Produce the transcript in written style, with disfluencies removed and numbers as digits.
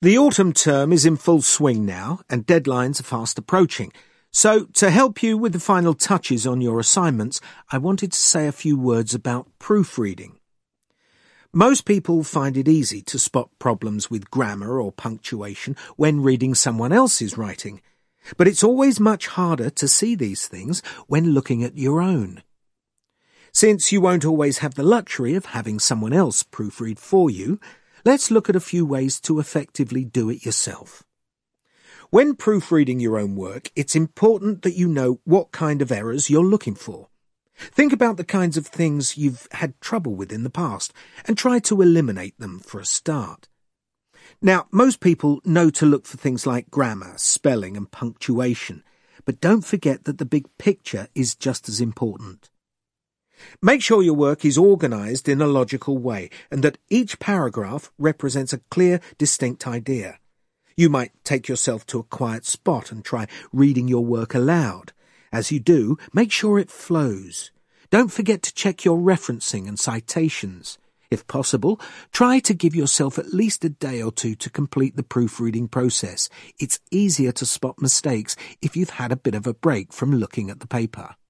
The autumn term is in full swing now, and deadlines are fast approaching. So, to help you with the final touches on your assignments, I wanted to say a few words about proofreading. Most people find it easy to spot problems with grammar or punctuation when reading someone else's writing, but it's always much harder to see these things when looking at your own. Since you won't always have the luxury of having someone else proofread for you, let's look at a few ways to effectively do it yourself. When proofreading your own work, it's important that you know what kind of errors you're looking for. Think about the kinds of things you've had trouble with in the past and try to eliminate them for a start. Now, most people know to look for things like grammar, spelling and punctuation, but don't forget that the big picture is just as important. Make sure your work is organised in a logical way and that each paragraph represents a clear, distinct idea. You might take yourself to a quiet spot and try reading your work aloud. As you do, make sure it flows. Don't forget to check your referencing and citations. If possible, try to give yourself at least a day or two to complete the proofreading process. It's easier to spot mistakes if you've had a bit of a break from looking at the paper.